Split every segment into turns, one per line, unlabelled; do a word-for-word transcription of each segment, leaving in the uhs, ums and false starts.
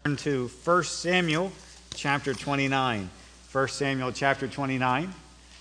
Turn to First Samuel chapter twenty-nine. First Samuel chapter twenty-nine.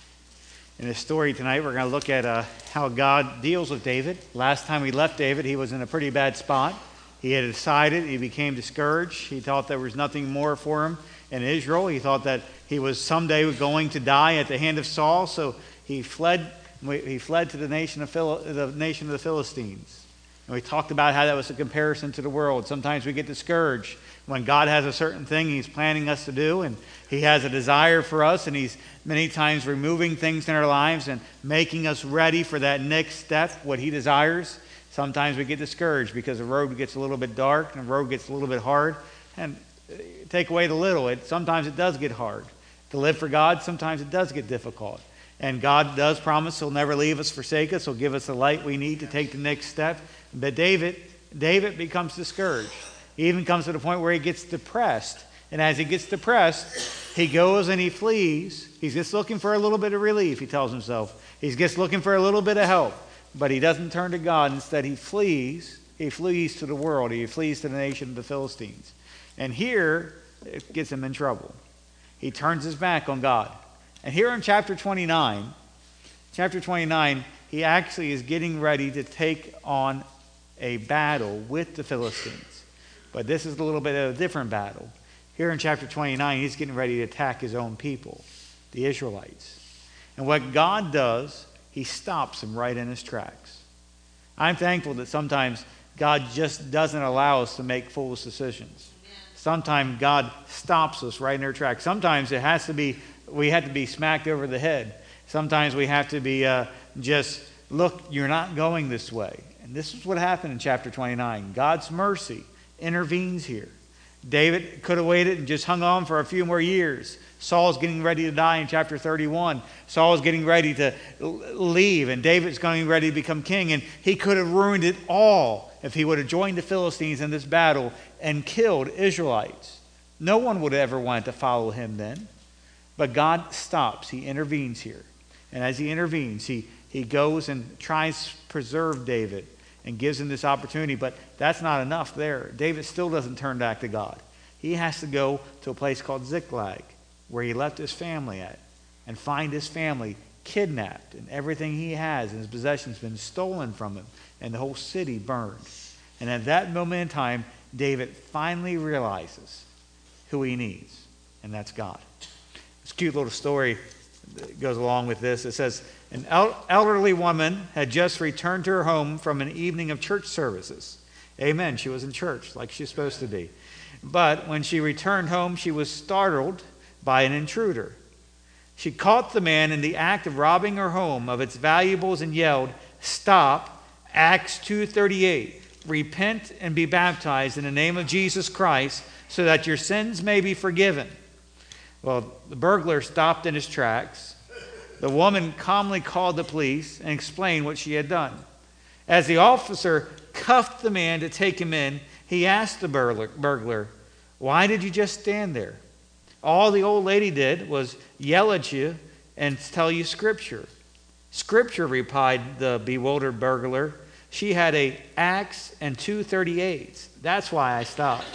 In this story tonight, we're going to look at uh, how God deals with David. Last time we left David, he was in a pretty bad spot. He had decided, he became discouraged. He thought there was nothing more for him in Israel. He thought that he was someday going to die at the hand of Saul, so he fled. He fled to the nation of Phil, the nation of the Philistines. And we talked about how that was a comparison to the world. Sometimes we get discouraged when God has a certain thing He's planning us to do, and He has a desire for us, and He's many times removing things in our lives and making us ready for that next step, what He desires. Sometimes we get discouraged because the road gets a little bit dark and the road gets a little bit hard. And take away the little, it sometimes it does get hard. To live for God, sometimes it does get difficult. And God does promise He'll never leave us, forsake us. He'll give us the light we need to take the next step. But David, David becomes discouraged. He even comes to the point where he gets depressed. And as he gets depressed, he goes and he flees. He's just looking for a little bit of relief, he tells himself. He's just looking for a little bit of help. But he doesn't turn to God. Instead, he flees. He flees to the world. He flees to the nation of the Philistines. And here, it gets him in trouble. He turns his back on God. And here in chapter twenty-nine, chapter twenty-nine, he actually is getting ready to take on a battle with the Philistines. But this is a little bit of a different battle. Here in chapter twenty-nine, he's getting ready to attack his own people, the Israelites. And what God does, He stops him right in his tracks. I'm thankful that sometimes God just doesn't allow us to make foolish decisions. Sometimes God stops us right in our tracks. Sometimes it has to be, we have to be smacked over the head. Sometimes we have to be uh, just, look, you're not going this way. And this is what happened in chapter twenty-nine. God's mercy intervenes here. David could have waited and just hung on for a few more years. Saul's getting ready to die in chapter thirty-one. Saul's getting ready to leave, and David's getting ready to become king. And he could have ruined it all if he would have joined the Philistines in this battle and killed Israelites. No one would ever want to follow him then. But God stops. He intervenes here. And as he intervenes, he, he goes and tries to preserve David and gives him this opportunity. But that's not enough there. David still doesn't turn back to God. He has to go to a place called Ziklag, where he left his family at, and find his family kidnapped, and everything he has and his possessions been stolen from him, and the whole city burned. And at that moment in time, David finally realizes who he needs, and that's God. This cute little story that goes along with this. It says, an el- elderly woman had just returned to her home from an evening of church services. Amen. She was in church like she's supposed to be. But when she returned home, she was startled by an intruder. She caught the man in the act of robbing her home of its valuables and yelled, "Stop, Acts two thirty-eight. Repent and be baptized in the name of Jesus Christ so that your sins may be forgiven." Well, the burglar stopped in his tracks. The woman calmly called the police and explained what she had done. As the officer cuffed the man to take him in, he asked the burglar, burglar, "Why did you just stand there?" "All the old lady did was yell at you and tell you scripture." "Scripture," replied the bewildered burglar. "She had a axe and two thirty-eights. That's why I stopped."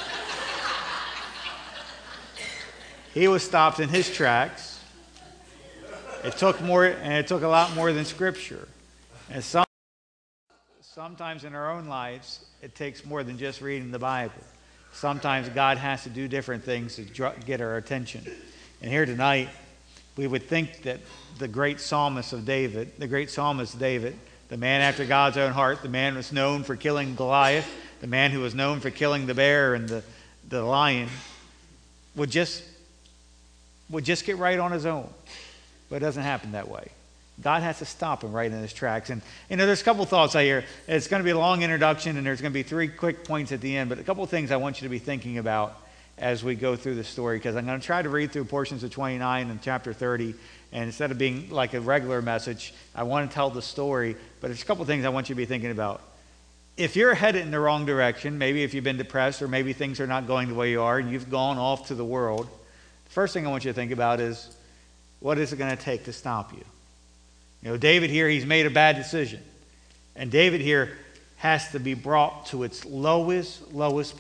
He was stopped in his tracks. It took more, and it took a lot more than scripture. And some, sometimes in our own lives, it takes more than just reading the Bible. Sometimes God has to do different things to get our attention. And here tonight, we would think that the great psalmist of David, the great psalmist David, the man after God's own heart, the man who was known for killing Goliath, the man who was known for killing the bear and the, the lion, would just, would just get right on his own. But it doesn't happen that way. God has to stop him right in his tracks. And, you know, there's a couple thoughts I hear. It's going to be a long introduction, and there's going to be three quick points at the end. But a couple of things I want you to be thinking about as we go through the story, because I'm going to try to read through portions of twenty-nine and chapter thirty. And instead of being like a regular message, I want to tell the story. But there's a couple of things I want you to be thinking about. If you're headed in the wrong direction, maybe if you've been depressed, or maybe things are not going the way you are, and you've gone off to the world, the first thing I want you to think about is, what is it going to take to stop you? You know, David here, he's made a bad decision. And David here has to be brought to its lowest, lowest point.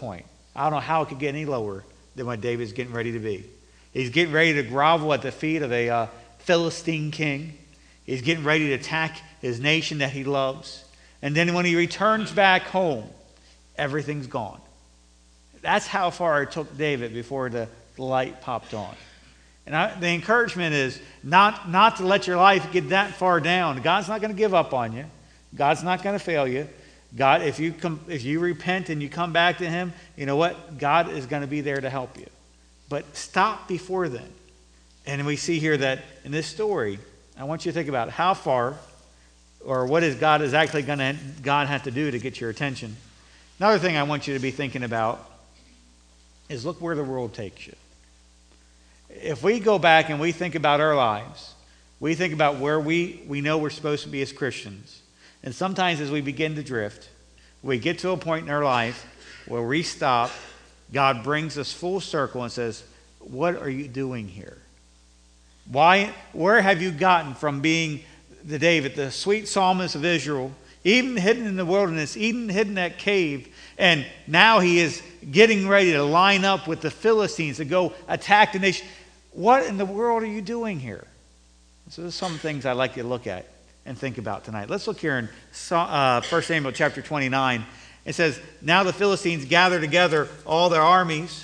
I don't know how it could get any lower than what David's getting ready to be. He's getting ready to grovel at the feet of a uh, Philistine king. He's getting ready to attack his nation that he loves. And then when he returns back home, everything's gone. That's how far it took David before the light popped on. And I, the encouragement is not, not to let your life get that far down. God's not going to give up on you. God's not going to fail you. God, if you come, if you repent and you come back to him, you know what? God is going to be there to help you. But stop before then. And we see here that in this story, I want you to think about how far or what is God is actually going to God have to do to get your attention. Another thing I want you to be thinking about is look where the world takes you. If we go back and we think about our lives, we think about where we, we know we're supposed to be as Christians. And sometimes as we begin to drift, we get to a point in our life where we stop. God brings us full circle and says, what are you doing here? Why? Where have you gotten from being the David, the sweet psalmist of Israel, even hidden in the wilderness, even hidden in that cave, and now he is getting ready to line up with the Philistines to go attack the nation. What in the world are you doing here? So there's some things I'd like you to look at and think about tonight. Let's look here in uh, First Samuel chapter twenty-nine. It says, now the Philistines gather together all their armies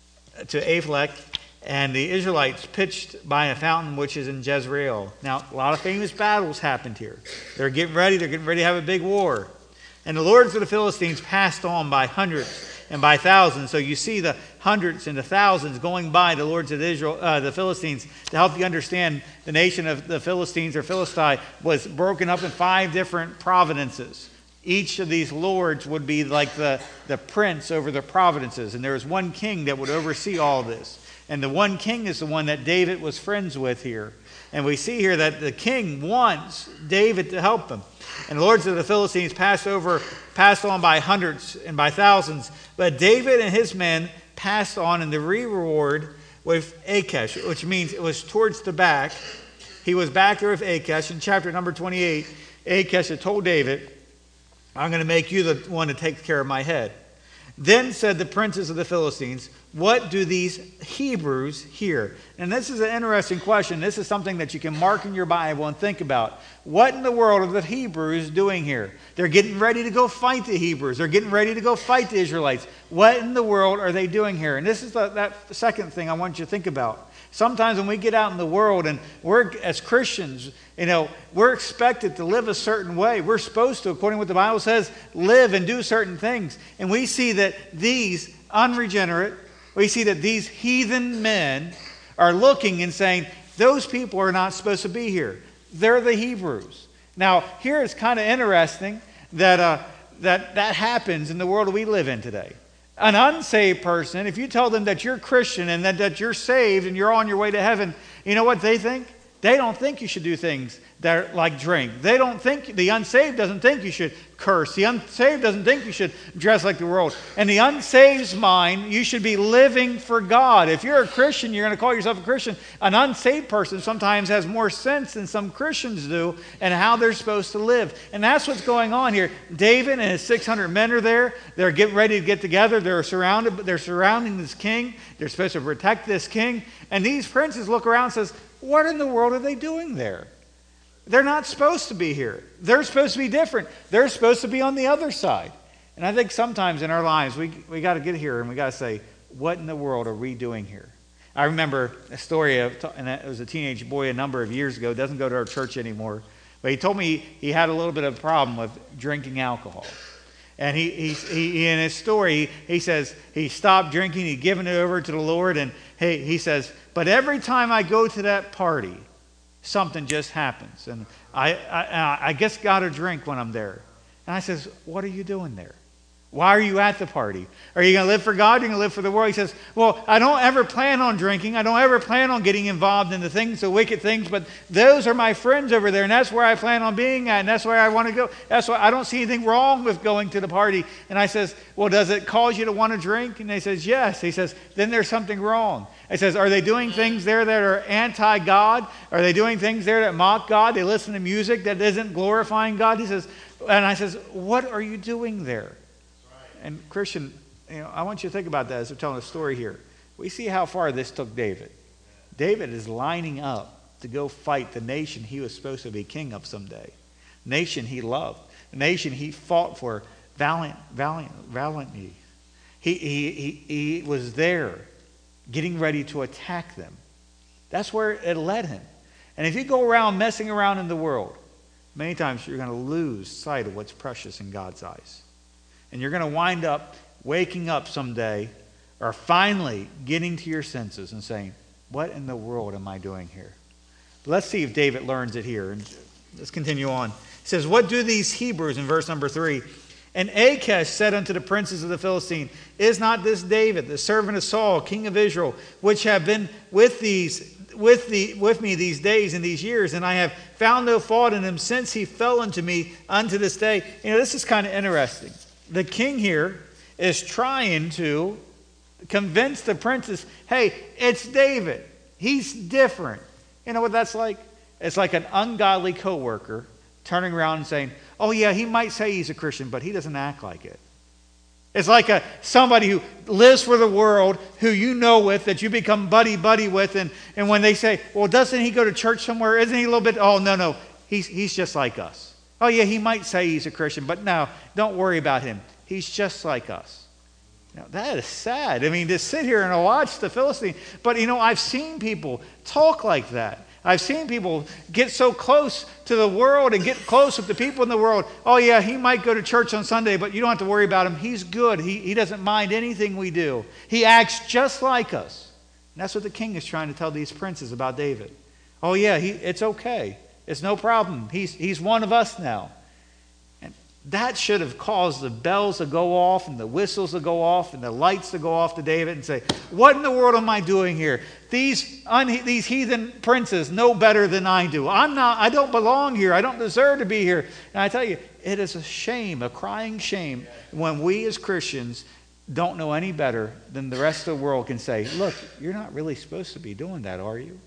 to Aphek, and the Israelites pitched by a fountain which is in Jezreel. Now, a lot of famous battles happened here. They're getting ready. They're getting ready to have a big war. And the lords of the Philistines passed on by hundreds and by thousands. So you see the hundreds and the thousands going by the lords of Israel, uh, the Philistines. To help you understand, the nation of the Philistines or Philistine was broken up in five different provinces. Each of these lords would be like the, the prince over the provinces. And there was one king that would oversee all this. And the one king is the one that David was friends with here. And we see here that the king wants David to help him. And the lords of the Philistines passed over, passed on by hundreds and by thousands. But David and his men passed on in the reward with Achish, which means it was towards the back. He was back there with Achish. In chapter number twenty-eight, Achish had told David, I'm going to make you the one that takes care of my head. Then said the princes of the Philistines, what do these Hebrews hear? And this is an interesting question. This is something that you can mark in your Bible and think about. What in the world are the Hebrews doing here? They're getting ready to go fight the Hebrews. They're getting ready to go fight the Israelites. What in the world are they doing here? And this is the, that second thing I want you to think about. Sometimes when we get out in the world and we're, as Christians, you know, we're expected to live a certain way. We're supposed to, according to what the Bible says, live and do certain things. And we see that these unregenerate, we see that these heathen men are looking and saying, those people are not supposed to be here. They're the Hebrews. Now, here it's kind of interesting that, uh, that that happens in the world we live in today. An unsaved person, if you tell them that you're Christian and that, that you're saved and you're on your way to heaven, you know what they think? They don't think you should do things that are like drink. They don't think, the unsaved doesn't think you should curse. The unsaved doesn't think you should dress like the world. And the unsaved's mind, you should be living for God. If you're a Christian, you're going to call yourself a Christian. An unsaved person sometimes has more sense than some Christians do and how they're supposed to live. And that's what's going on here. David and his six hundred men are there. They're getting ready to get together. They're surrounded, they're surrounding this king. They're supposed to protect this king. And these princes look around and says, what in the world are they doing there? They're not supposed to be here. They're supposed to be different. They're supposed to be on the other side. And I think sometimes in our lives, we, we got to get here and we got to say, what in the world are we doing here? I remember a story of, and it was a teenage boy a number of years ago, doesn't go to our church anymore, but he told me he had a little bit of a problem with drinking alcohol. And he, he, he in his story, he says he stopped drinking, he'd given it over to the Lord, and he, he says, but every time I go to that party, something just happens. And I, I, I guess got a drink when I'm there. And I says, what are you doing there? Why are you at the party? Are you going to live for God? Or are you going to live for the world? He says, well, I don't ever plan on drinking. I don't ever plan on getting involved in the things, the wicked things, but those are my friends over there, and that's where I plan on being at, and that's where I want to go. That's why I don't see anything wrong with going to the party. And I says, well, does it cause you to want to drink? And he says, yes. He says, then there's something wrong. He says, are they doing things there that are anti-God? Are they doing things there that mock God? They listen to music that isn't glorifying God? He says, and I says, what are you doing there? And Christian, you know, I want you to think about that as we're telling a story here. We see how far this took David. David is lining up to go fight the nation he was supposed to be king of someday. Nation he loved. A nation he fought for valiant, valiant, valiantly. He, he, he, he was there getting ready to attack them. That's where it led him. And if you go around messing around in the world, many times you're going to lose sight of what's precious in God's eyes. And you're going to wind up waking up someday or finally getting to your senses and saying, what in the world am I doing here? But let's see if David learns it here. And let's continue on. He says, what do these Hebrews, in verse number three? And Achish said unto the princes of the Philistine, is not this David, the servant of Saul, king of Israel, which have been with these with the with me these days and these years, and I have found no fault in him since he fell unto me unto this day. You know, this is kind of interesting. The king here is trying to convince the princes, hey, it's David. He's different. You know what that's like? It's like an ungodly coworker turning around and saying, oh yeah, he might say he's a Christian, but he doesn't act like it. It's like a somebody who lives for the world, who you know with, that you become buddy-buddy with, and, and when they say, well, doesn't he go to church somewhere? Isn't he a little bit, oh, no, no, he's, he's just like us. Oh yeah, he might say he's a Christian, but no, don't worry about him. He's just like us. Now, that is sad. I mean, to sit here and watch the Philistine. But, you know, I've seen people talk like that. I've seen people get so close to the world and get close with the people in the world. Oh, yeah, he might go to church on Sunday, but you don't have to worry about him. He's good. He, he doesn't mind anything we do. He acts just like us. And that's what the king is trying to tell these princes about David. Oh, yeah, he, it's okay. It's no problem. He's, he's one of us now. And that should have caused the bells to go off and the whistles to go off and the lights to go off to David and say, what in the world am I doing here? These, un- these heathen princes know better than I do. I'm not, I don't belong here. I don't deserve to be here. And I tell you, it is a shame, a crying shame, when we as Christians don't know any better than the rest of the world can say, look, you're not really supposed to be doing that, are you?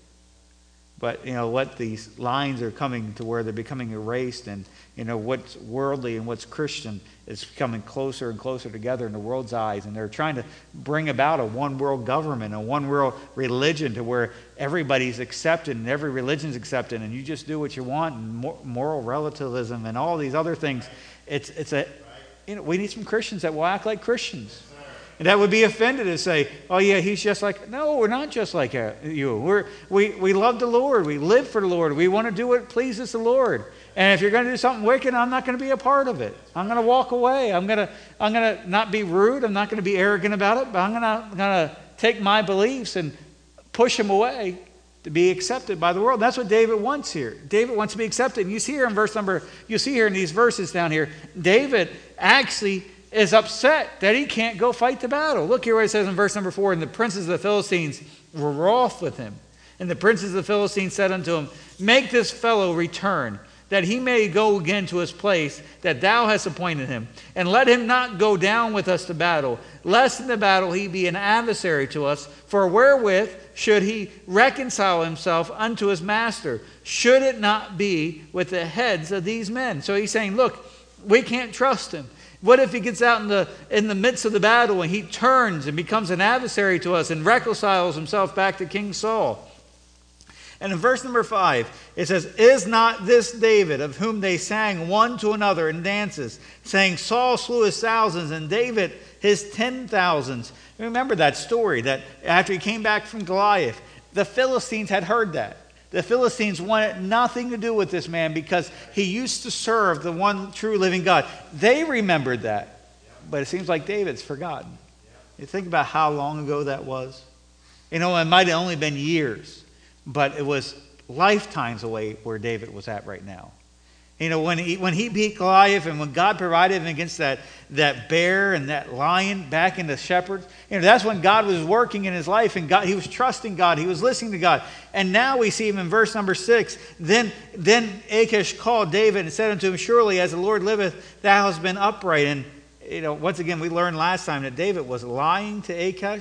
But, you know, what these lines are coming to where they're becoming erased, and, you know, what's worldly and what's Christian is coming closer and closer together in the world's eyes. And they're trying to bring about a one world government, a one world religion to where everybody's accepted and every religion's accepted and you just do what you want, and moral relativism and all these other things. It's, it's a, you know, we need some Christians that will act like Christians. And that would be offended to say, oh yeah, he's just like, no, we're not just like you. We're, we, we love the Lord. We live for the Lord. We want to do what pleases the Lord. And if you're going to do something wicked, I'm not going to be a part of it. I'm going to walk away. I'm going to, I'm going to not be rude. I'm not going to be arrogant about it, but I'm going to, going to take my beliefs and push them away to be accepted by the world. That's what David wants here. David wants to be accepted. And you see here in verse number, you see here in these verses down here, David actually is upset that he can't go fight the battle. Look here what it says in verse number four. And the princes of the Philistines were wroth with him. And the princes of the Philistines said unto him, make this fellow return, that he may go again to his place that thou hast appointed him. And let him not go down with us to battle, lest in the battle he be an adversary to us. For wherewith should he reconcile himself unto his master? Should it not be with the heads of these men? So he's saying, look, we can't trust him. What if he gets out in the in the midst of the battle and he turns and becomes an adversary to us and reconciles himself back to King Saul? And in verse number five, it says, is not this David, of whom they sang one to another in dances, saying, Saul slew his thousands and David his ten thousands? Remember that story, that after he came back from Goliath, the Philistines had heard that. The Philistines wanted nothing to do with this man because he used to serve the one true living God. They remembered that, but it seems like David's forgotten. You think about how long ago that was. You know, it might have only been years, but it was lifetimes away where David was at right now. You know, when he, when he beat Goliath and when God provided him against that, that bear and that lion back in the shepherds, you know, that's when God was working in his life, and God, he was trusting God. He was listening to God. And now we see him in verse number six. Then, then Achish called David and said unto him, surely as the Lord liveth, thou hast been upright. And, you know, once again, we learned last time that David was lying to Achish.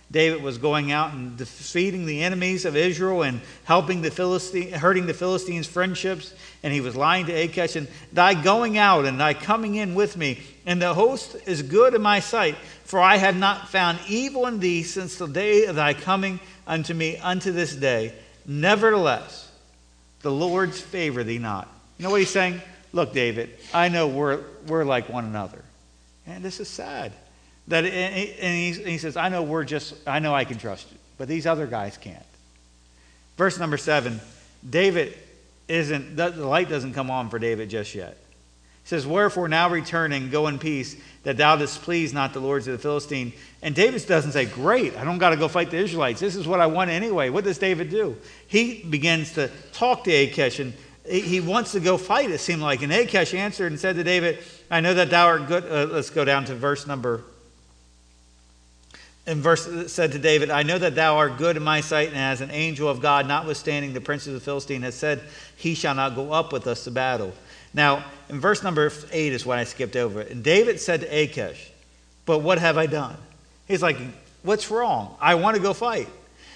David was going out and defeating the enemies of Israel and helping the Philistine, hurting the Philistines' friendships. And he was lying to Achish, and thy going out and thy coming in with me, and the host is good in my sight, for I have not found evil in thee since the day of thy coming unto me unto this day. Nevertheless, the Lord's favor thee not. You know what he's saying? Look, David, I know we're we're like one another, and this is sad. That and he, and he says, I know we're just, I know I can trust you, but these other guys can't. Verse number seven, David isn't, the light doesn't come on for David just yet. He says, wherefore now return and go in peace, that thou displease not the lords of the Philistine. And David doesn't say, great, I don't got to go fight the Israelites. This is what I want anyway. What does David do? He begins to talk to Achish, and he wants to go fight, it seemed like. And Achish answered and said to David, I know that thou art good. Uh, let's go down to verse number And verse said to David, I know that thou art good in my sight, and as an angel of God, notwithstanding the prince of the Philistine has said, he shall not go up with us to battle. Now, in verse number eight is what I skipped over. And David said to Achish, but what have I done? He's like, what's wrong? I want to go fight.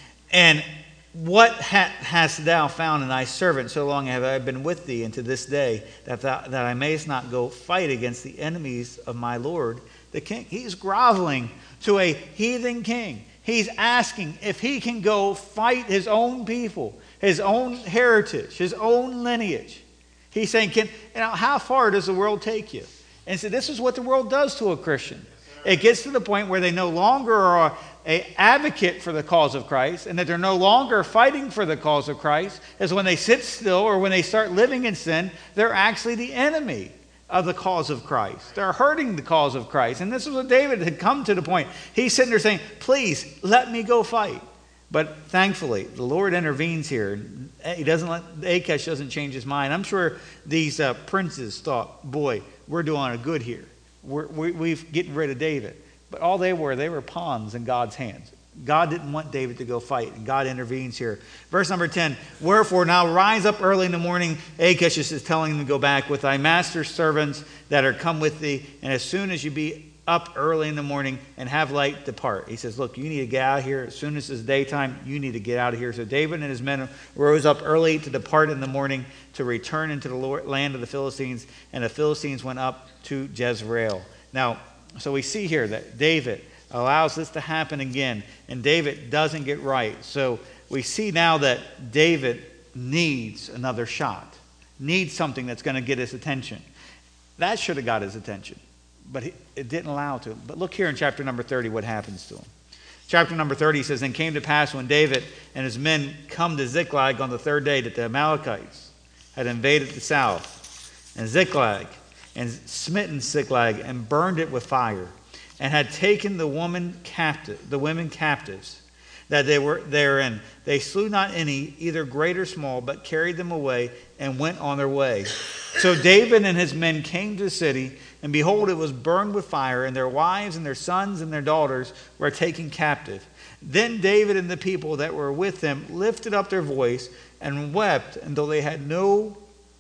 And what ha- hast thou found in thy servant? So long have I been with thee, and to this day, that, thou, that I mayest not go fight against the enemies of my Lord the king. He's groveling to a heathen king. He's asking if he can go fight his own people, his own heritage, his own lineage. He's saying, "Can you know, how far does the world take you?" And so this is what the world does to a Christian. It gets to the point where they no longer are an advocate for the cause of Christ, and that they're no longer fighting for the cause of Christ, is when they sit still or when they start living in sin, they're actually the enemy of the cause of Christ. They're hurting the cause of Christ. And this is what David had come to the point. He's sitting there saying, please let me go fight. But thankfully, the Lord intervenes here. He doesn't let, Achish doesn't change his mind. I'm sure these uh, princes thought, boy, we're doing a good here. We're, we, we've getting rid of David. But all they were, they were pawns in God's hands. God didn't want David to go fight, and God intervenes here. Verse number ten, wherefore now rise up early in the morning. Achish is telling him to go back with thy master's servants that are come with thee, and as soon as you be up early in the morning and have light, depart. He says, look, you need to get out of here. As soon as it's daytime, you need to get out of here. So David and his men rose up early to depart in the morning to return into the land of the Philistines, and the Philistines went up to Jezreel. Now, so we see here that David allows this to happen again, and David doesn't get right. So we see now that David needs another shot, needs something that's going to get his attention. That should have got his attention, but he, it didn't allow to him. But look here in chapter number thirty what happens to him. Chapter number thirty says, and came to pass when David and his men come to Ziklag on the third day that the Amalekites had invaded the south, and Ziklag, and smitten Ziklag, and burned it with fire, and had taken the woman captive, the women captives that they were therein. They slew not any, either great or small, but carried them away and went on their way. So David and his men came to the city, and behold, it was burned with fire, and their wives and their sons and their daughters were taken captive. Then David and the people that were with him lifted up their voice and wept until they had no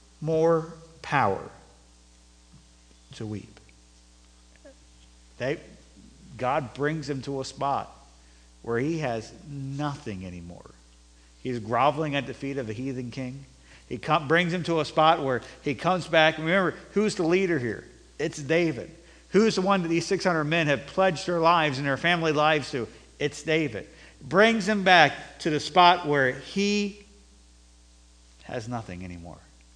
more power to weep. They, God brings him to a spot where he has nothing anymore. He's groveling at the feet of a heathen king. He come, brings him to a spot where he comes back. Remember, who's the leader here? It's David. Who's the one that these six hundred men have pledged their lives and their family lives to? It's David. Brings him back to the spot where he has nothing anymore.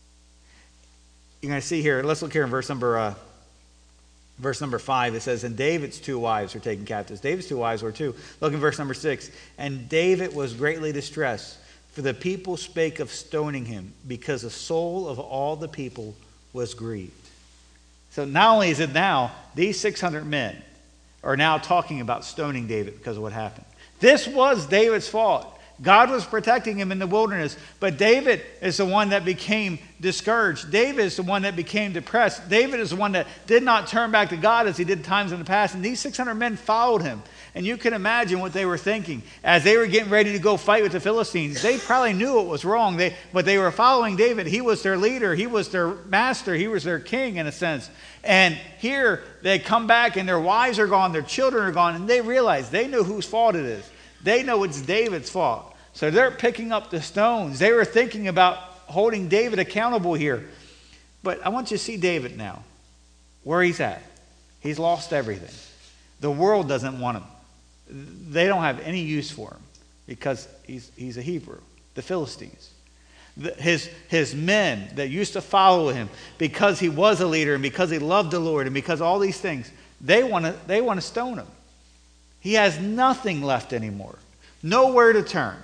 You're going to see here, let's look here in verse number uh, verse number five. It says, and David's two wives were taken captives. David's two wives were too. Look in verse number six. And David was greatly distressed, for the people spake of stoning him, because the soul of all the people was grieved. So not only is it now, these six hundred men are now talking about stoning David because of what happened. This was David's fault. God was protecting him in the wilderness, but David is the one that became discouraged. David is the one that became depressed. David is the one that did not turn back to God as he did times in the past, and these six hundred men followed him. And you can imagine what they were thinking. As they were getting ready to go fight with the Philistines, they probably knew it was wrong. They, but they were following David. He was their leader. He was their master. He was their king in a sense. And here they come back and their wives are gone, their children are gone, and they realize they know whose fault it is. They know it's David's fault. So they're picking up the stones. They were thinking about holding David accountable here. But I want you to see David now, where he's at. He's lost everything. The world doesn't want him. They don't have any use for him because he's, he's a Hebrew, the Philistines. The, his, his men that used to follow him because he was a leader and because he loved the Lord and because all these things, they want to they want to stone him. He has nothing left anymore, nowhere to turn.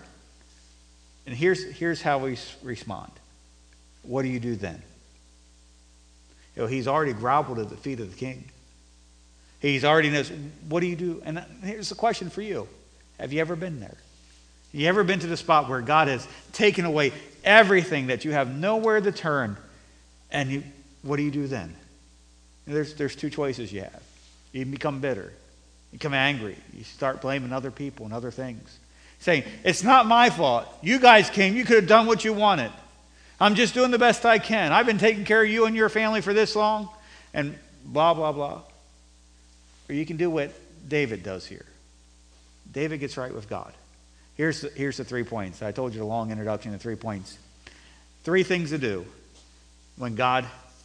And here's, here's how we respond. What do you do then? You know, he's already groveled at the feet of the king. He's already knows, what do you do? And here's the question for you. Have you ever been there? Have you ever been to the spot where God has taken away everything that you have nowhere to turn? And you, what do you do then? And there's, there's two choices you have. You can become bitter. You become angry. You start blaming other people and other things. Saying, it's not my fault. You guys came. You could have done what you wanted. I'm just doing the best I can. I've been taking care of you and your family for this long. And blah, blah, blah. Or you can do what David does here. David gets right with God. Here's the, here's the three points. I told you the long introduction, the three points. Three things to do when God,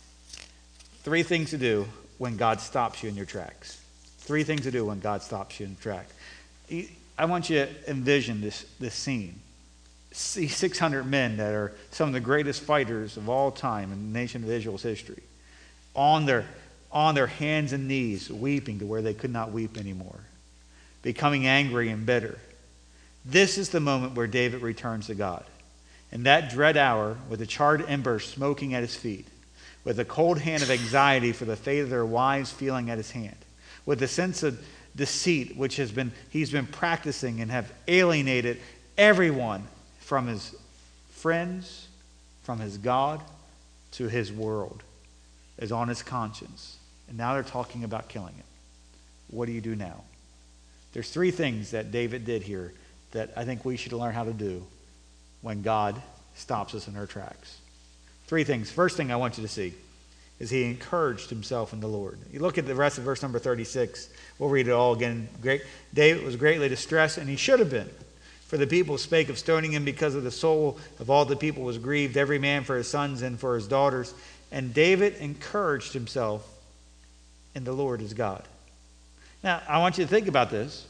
three things to do when God stops you in your tracks. Three things to do when God stops you in your tracks. I want you to envision this, this scene. See six hundred men that are some of the greatest fighters of all time in the nation of Israel's history. On their on their hands and knees, weeping to where they could not weep anymore, becoming angry and bitter. This is the moment where David returns to God. In that dread hour, with the charred embers smoking at his feet, with the cold hand of anxiety for the fate of their wives feeling at his hand, with the sense of deceit which has been he's been practicing and have alienated everyone from his friends, from his God, to his world, is on his conscience. And now they're talking about killing him. What do you do now? There's three things that David did here that I think we should learn how to do when God stops us in our tracks. Three things. First thing I want you to see is he encouraged himself in the Lord. You look at the rest of verse number thirty-six. We'll read it all again. Great. David was greatly distressed, and he should have been. For the people spake of stoning him because of the soul of all the people was grieved, every man for his sons and for his daughters. And David encouraged himself in the Lord his God. Now, I want you to think about this.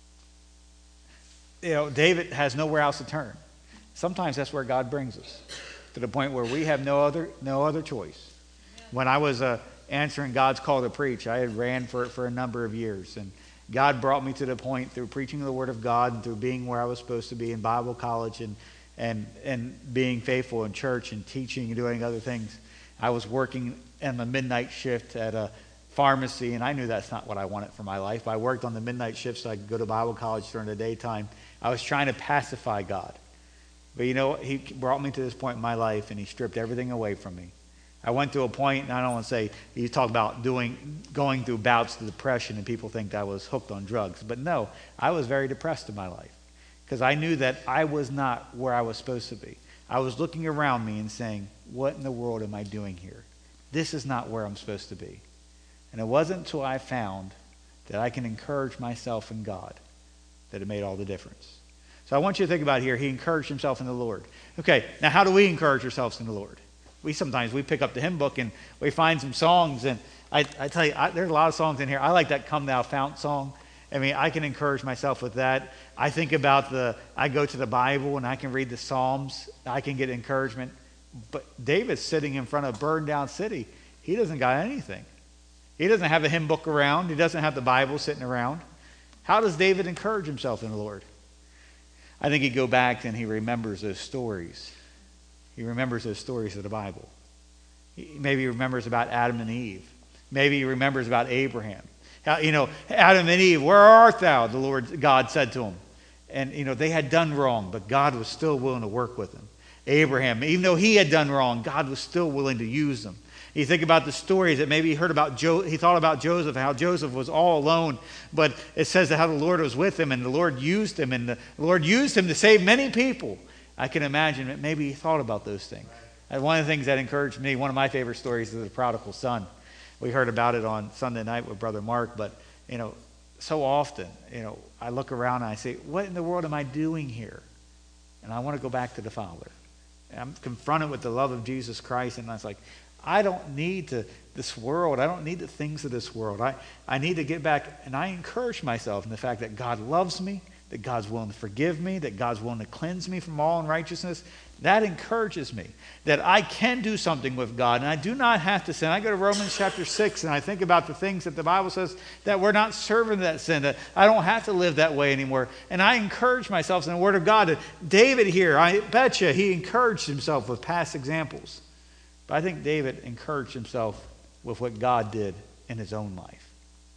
You know, David has nowhere else to turn. Sometimes that's where God brings us, to the point where we have no other no other choice. When I was uh, answering God's call to preach, I had ran for it for a number of years, and God brought me to the point through preaching the Word of God and through being where I was supposed to be in Bible college and and and being faithful in church and teaching and doing other things. I was working in the midnight shift at a pharmacy, and I knew that's not what I wanted for my life. I worked on the midnight shift so I could go to Bible college during the daytime. I was trying to pacify God. But you know, he brought me to this point in my life, and he stripped everything away from me. I went to a point, and I don't want to say, you talk about doing, going through bouts of depression, and people think I was hooked on drugs. But no, I was very depressed in my life because I knew that I was not where I was supposed to be. I was looking around me and saying, what in the world am I doing here? This is not where I'm supposed to be. And it wasn't until I found that I can encourage myself in God that it made all the difference. So I want you to think about here, he encouraged himself in the Lord. Okay, now how do we encourage ourselves in the Lord? We sometimes, we pick up the hymn book and we find some songs, and I, I tell you, I, there's a lot of songs in here. I like that Come Thou Fount song. I mean, I can encourage myself with that. I think about the, I go to the Bible and I can read the Psalms. I can get encouragement. But David's sitting in front of a burned down city. He doesn't got anything. He doesn't have a hymn book around. He doesn't have the Bible sitting around. How does David encourage himself in the Lord? I think he'd go back and he remembers those stories. He remembers those stories of the Bible. He, maybe he remembers about Adam and Eve. Maybe he remembers about Abraham. How, you know, Adam and Eve, where art thou? The Lord God said to him. And, you know, they had done wrong, but God was still willing to work with them. Abraham, even though he had done wrong, God was still willing to use them. You think about the stories that maybe he heard about, jo- he thought about Joseph, how Joseph was all alone, but it says that how the Lord was with him and the Lord used him and the Lord used him to save many people. I can imagine that maybe he thought about those things. And one of the things that encouraged me, one of my favorite stories is the prodigal son. We heard about it on Sunday night with Brother Mark, but, you know, so often, you know, I look around and I say, what in the world am I doing here? And I want to go back to the Father. And I'm confronted with the love of Jesus Christ, and I was like, I don't need to, this world. I don't need the things of this world. I, I need to get back, and I encourage myself in the fact that God loves me, that God's willing to forgive me, that God's willing to cleanse me from all unrighteousness. That encourages me that I can do something with God, and I do not have to sin. I go to Romans chapter six, and I think about the things that the Bible says that we're not serving that sin, that I don't have to live that way anymore. And I encourage myself in the Word of God. That David here, I bet you, he encouraged himself with past examples. But I think David encouraged himself with what God did in his own life.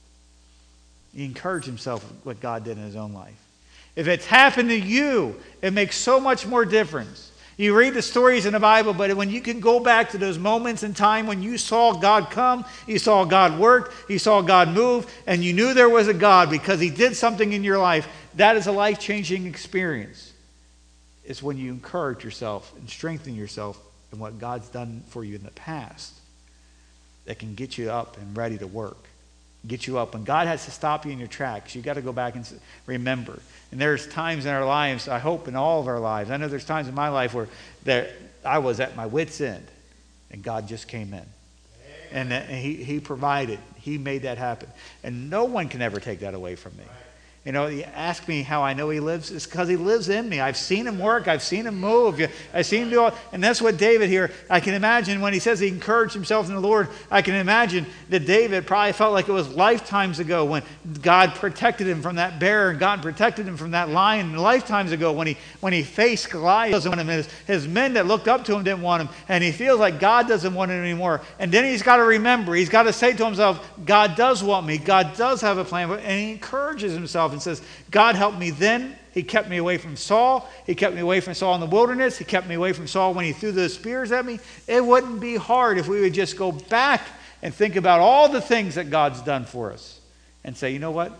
He encouraged himself with what God did in his own life. If it's happened to you, it makes so much more difference. You read the stories in the Bible, but when you can go back to those moments in time when you saw God come, you saw God work, you saw God move, and you knew there was a God because he did something in your life, that is a life-changing experience. It's when you encourage yourself and strengthen yourself in what God's done for you in the past that can get you up and ready to work. Get you up. When God has to stop you in your tracks, you got to go back and remember. And there's times in our lives, I hope in all of our lives, I know there's times in my life where there, I was at my wit's end, and God just came in. And, and he, he provided. He made that happen. And no one can ever take that away from me. You know, you ask me how I know he lives. It's because he lives in me. I've seen him work. I've seen him move. I've seen him do all. And that's what David here, I can imagine when he says he encouraged himself in the Lord, I can imagine that David probably felt like it was lifetimes ago when God protected him from that bear and God protected him from that lion. And lifetimes ago when he when he faced Goliath, doesn't want him. His, his men that looked up to him didn't want him. And he feels like God doesn't want him anymore. And then he's got to remember, he's got to say to himself, God does want me. God does have a plan. And he encourages himself and says, God helped me then. He kept me away from Saul. He kept me away from Saul in the wilderness. He kept me away from Saul when he threw those spears at me. It wouldn't be hard if we would just go back and think about all the things that God's done for us and say, you know what?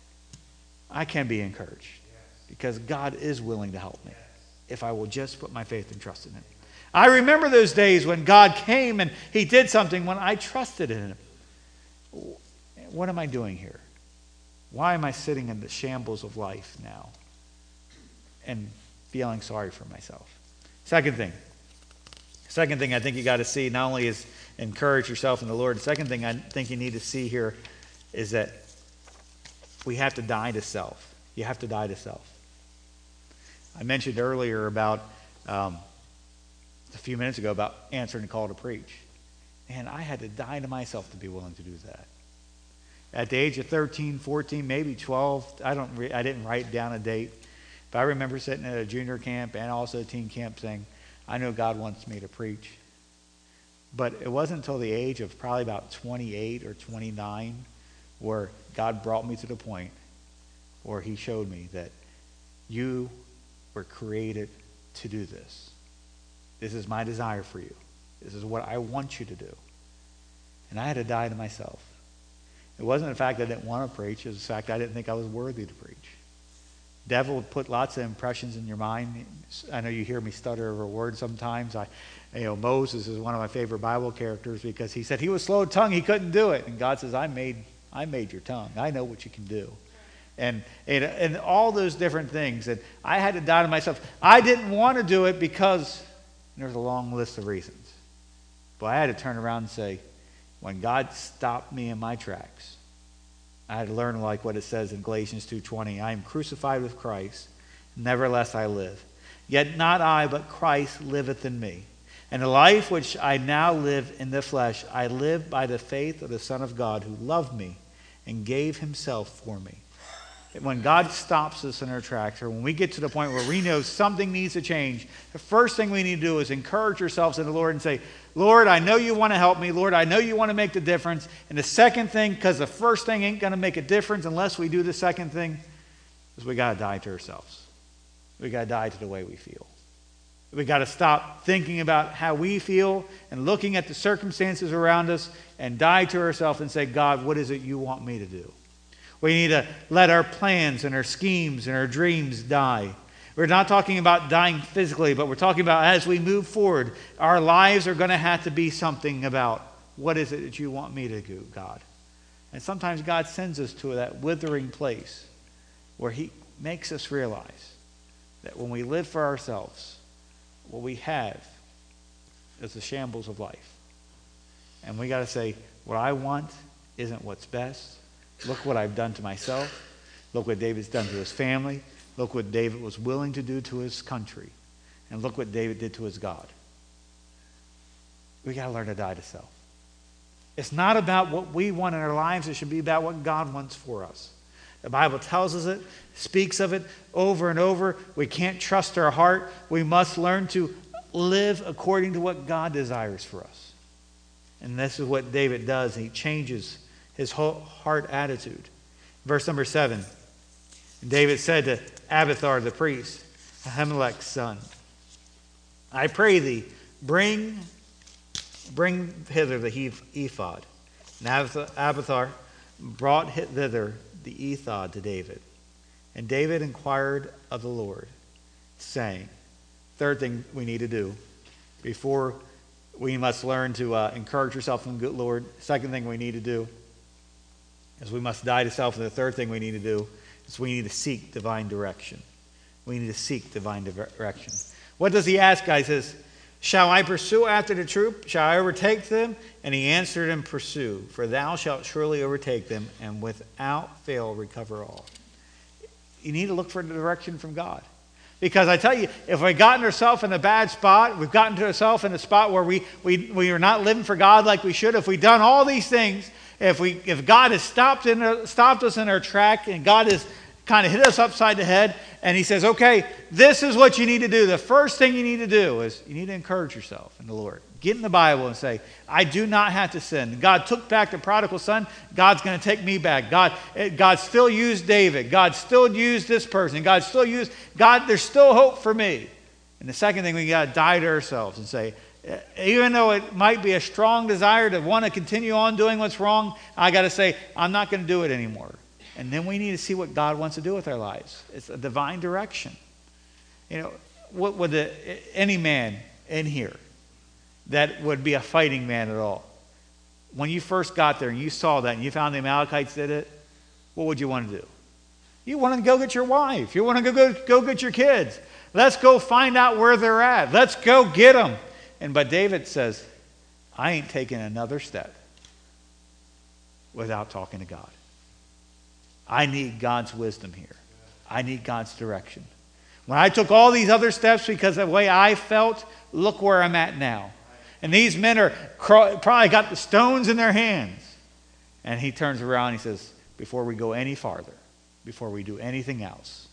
I can be encouraged because God is willing to help me if I will just put my faith and trust in him. I remember those days when God came and he did something when I trusted in him. What am I doing here? Why am I sitting in the shambles of life now and feeling sorry for myself? Second thing. Second thing I think you got to see not only is encourage yourself in the Lord. The second thing I think you need to see here is that we have to die to self. You have to die to self. I mentioned earlier about, um, a few minutes ago, about answering the call to preach. And I had to die to myself to be willing to do that. At the age of thirteen, fourteen, maybe twelve, I don't, re- I didn't write down a date, but I remember sitting at a junior camp and also a teen camp saying, I know God wants me to preach. But it wasn't until the age of probably about twenty-eight or twenty-nine where God brought me to the point where he showed me that you were created to do this. This is my desire for you. This is what I want you to do. And I had to die to myself. It wasn't the fact I didn't want to preach. It was the fact I didn't think I was worthy to preach. Devil would put lots of impressions in your mind. I know you hear me stutter over a word sometimes. I, you know, Moses is one of my favorite Bible characters because he said he was slow of tongue. He couldn't do it. And God says, I made, I made your tongue. I know what you can do. And, and, and all those different things. And I had to die to myself. I didn't want to do it because there's a long list of reasons. But I had to turn around and say, when God stopped me in my tracks, I had to learn like what it says in Galatians two twenty. I am crucified with Christ, nevertheless I live. Yet not I, but Christ liveth in me. And the life which I now live in the flesh, I live by the faith of the Son of God who loved me and gave himself for me. When God stops us in our tracks, or when we get to the point where we know something needs to change, the first thing we need to do is encourage ourselves in the Lord and say, Lord, I know you want to help me. Lord, I know you want to make the difference. And the second thing, because the first thing ain't going to make a difference unless we do the second thing, is we got to die to ourselves. We got to die to the way we feel. We got to stop thinking about how we feel and looking at the circumstances around us and die to ourselves and say, God, what is it you want me to do? We need to let our plans and our schemes and our dreams die. We're not talking about dying physically, but we're talking about as we move forward, our lives are going to have to be something about what is it that you want me to do, God? And sometimes God sends us to that withering place where he makes us realize that when we live for ourselves, what we have is the shambles of life. And we got to say, what I want isn't what's best. Look what I've done to myself. Look what David's done to his family. Look what David was willing to do to his country. And look what David did to his God. We got to learn to die to self. It's not about what we want in our lives. It should be about what God wants for us. The Bible tells us it, speaks of it over and over. We can't trust our heart. We must learn to live according to what God desires for us. And this is what David does. He changes his whole heart attitude. Verse number seven. David said to Abiathar the priest, Ahimelech's son, I pray thee, bring, bring hither the ephod. And Abiathar brought thither the ephod to David. And David inquired of the Lord, saying, third thing we need to do before we must learn to uh, encourage ourselves in the good Lord. Second thing we need to do is we must die to self. And the third thing we need to do is we need to seek divine direction. We need to seek divine direction. What does he ask, guys? He says, shall I pursue after the troop? Shall I overtake them? And he answered him, pursue, for thou shalt surely overtake them, and without fail recover all. You need to look for the direction from God. Because I tell you, if we've gotten ourselves in a bad spot, we've gotten to ourselves in a spot where we, we, we are not living for God like we should, if we've done all these things, if we if God has stopped in stopped us in our track and God has kind of hit us upside the head and he says, okay, this is what you need to do. The first thing you need to do is you need to encourage yourself in the Lord. Get in the Bible and say, I do not have to sin. God took back the prodigal son. God's going to take me back. God, God still used David. God still used this person. God still used, God, there's still hope for me. And the second thing, we got to die to ourselves and say, even though it might be a strong desire to want to continue on doing what's wrong, I got to say, I'm not going to do it anymore. And then we need to see what God wants to do with our lives. It's a divine direction. You know, what would the, any man in here that would be a fighting man at all, when you first got there and you saw that and you found the Amalekites did it, what would you want to do? You want to go get your wife. You want to go, go, go get your kids. Let's go find out where they're at. Let's go get them. And but David says, I ain't taking another step without talking to God. I need God's wisdom here. I need God's direction. When I took all these other steps because of the way I felt, look where I'm at now. And these men are probably got the stones in their hands. And he turns around and he says, before we go any farther, before we do anything else,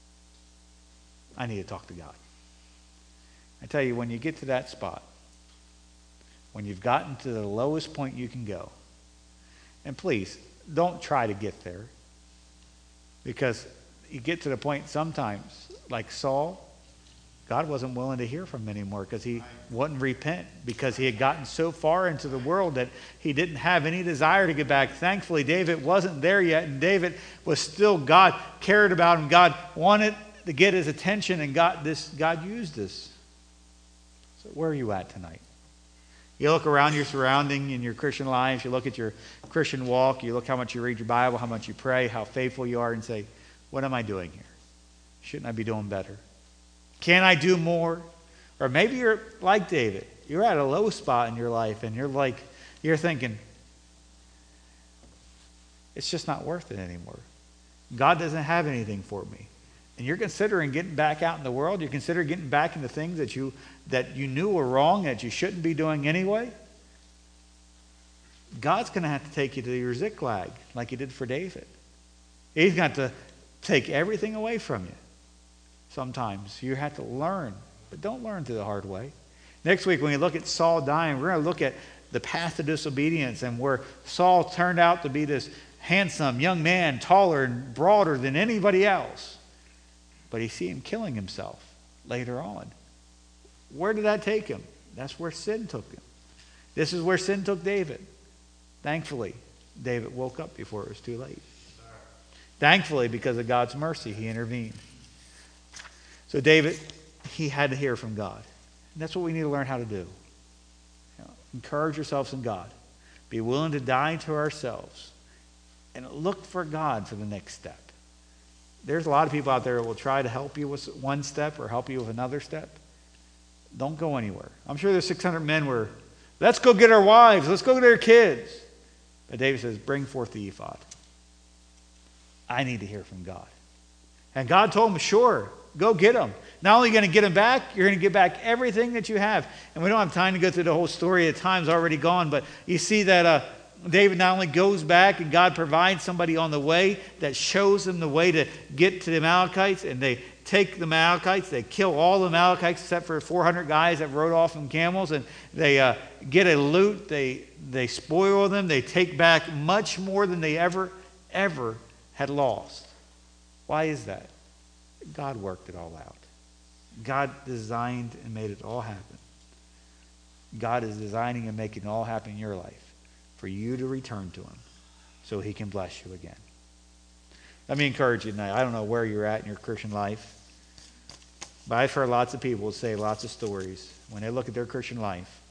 I need to talk to God. I tell you, when you get to that spot, when you've gotten to the lowest point you can go, and please, don't try to get there, because you get to the point sometimes, like Saul, God wasn't willing to hear from him anymore because he wouldn't repent, because he had gotten so far into the world that he didn't have any desire to get back. Thankfully, David wasn't there yet, and David was still, God cared about him. God wanted to get his attention, and God, this, God used this. So where are you at tonight? You look around your surrounding in your Christian life, you look at your Christian walk, you look how much you read your Bible, how much you pray, how faithful you are, and say, what am I doing here? Shouldn't I be doing better? Can I do more? Or maybe you're like David. You're at a low spot in your life, and you're like, you're thinking, it's just not worth it anymore. God doesn't have anything for me. And you're considering getting back out in the world, you're considering getting back into things that you that you knew were wrong, that you shouldn't be doing anyway, God's going to have to take you to your Ziklag like he did for David. He's got to take everything away from you. Sometimes you have to learn, but don't learn through the hard way. Next week, when we look at Saul dying, we're going to look at the path of disobedience and where Saul turned out to be this handsome young man, taller and broader than anybody else. But you see him killing himself later on. Where did that take him? That's where sin took him. This is where sin took David. Thankfully, David woke up before it was too late. Thankfully, because of God's mercy, he intervened. So David, he had to hear from God. And that's what we need to learn how to do. You know, encourage yourselves in God. Be willing to die to ourselves. And look for God for the next step. There's a lot of people out there that will try to help you with one step or help you with another step. Don't go anywhere. I'm sure there's six hundred men were, let's go get our wives. Let's go get our kids. But David says, bring forth the ephod. I need to hear from God. And God told him, sure, go get them. Not only are you going to get them back, you're going to get back everything that you have. And we don't have time to go through the whole story. The time's already gone. But you see that uh, David not only goes back and God provides somebody on the way that shows them the way to get to the Amalekites. And they take the Amalekites. They kill all the Amalekites except for four hundred guys that rode off on camels. And they uh, get a loot. They, they spoil them. They take back much more than they ever, ever had lost. Why is that? God worked it all out. God designed and made it all happen. God is designing and making it all happen in your life for you to return to him so he can bless you again. Let me encourage you tonight. I don't know where you're at in your Christian life, but I've heard lots of people say lots of stories when they look at their Christian life.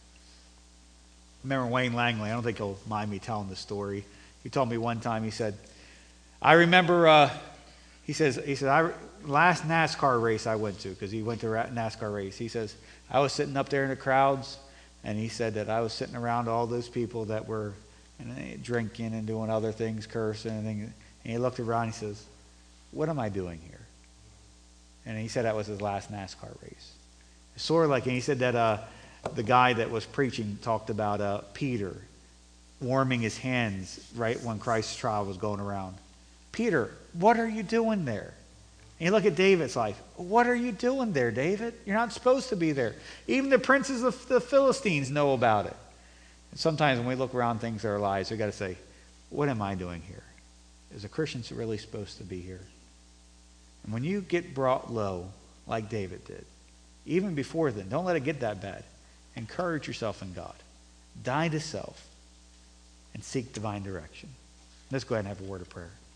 I remember Wayne Langley. I don't think he'll mind me telling this story. He told me one time, he said, I remember, uh, he says, he said, I, last NASCAR race I went to, because he went to a NASCAR race, he says, I was sitting up there in the crowds, and he said that I was sitting around all those people that were you know, drinking and doing other things, cursing and things. And he looked around and he says, what am I doing here? And he said that was his last NASCAR race. It's sort of like, and he said that uh, the guy that was preaching talked about uh, Peter warming his hands right when Christ's trial was going around. Peter, what are you doing there? And you look at David's life. What are you doing there, David? You're not supposed to be there. Even the princes of the Philistines know about it. And sometimes when we look around things in our lives, we've got to say, what am I doing here? Is a Christian really supposed to be here? And when you get brought low, like David did, even before then, don't let it get that bad. Encourage yourself in God. Die to self and seek divine direction. Let's go ahead and have a word of prayer.